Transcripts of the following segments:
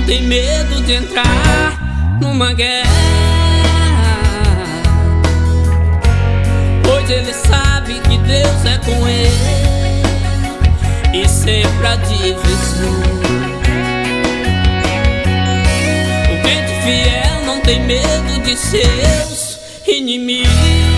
tem medo de entrar numa guerra, pois ele sabe que Deus é com ele e sempre a divisão. O crente fiel não tem medo de seus inimigos,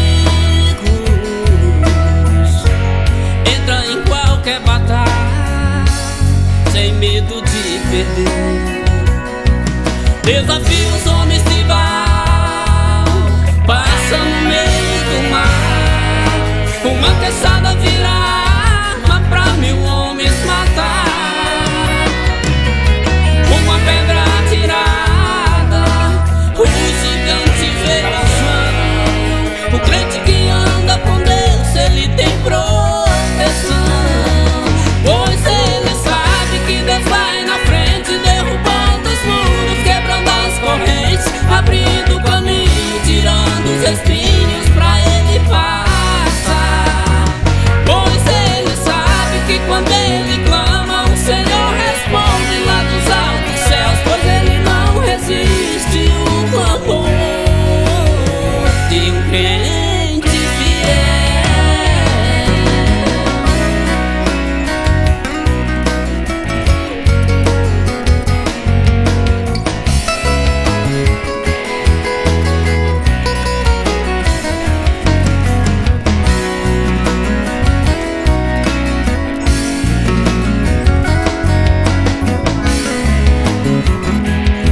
entra em qualquer batalha sem medo de perder. Desafia os homens de Baal, passa no meio do mar. Uma caçada vira arma pra 1000 homens matar. Uma pedra atirada, o gigante veio ao chão. O crente que anda com Deus, ele tem proteção, pois ele sabe que Deus vai na frente, derrubando os muros, quebrando as correntes, abrindo o caminho, tirando os espinhos pra ele passar. Pois ele sabe que quando ele clama, o Senhor responde lá dos altos céus, pois ele não resiste o clamor de um crente fiel.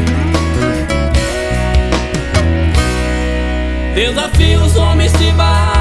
Desafia os homens de Baal,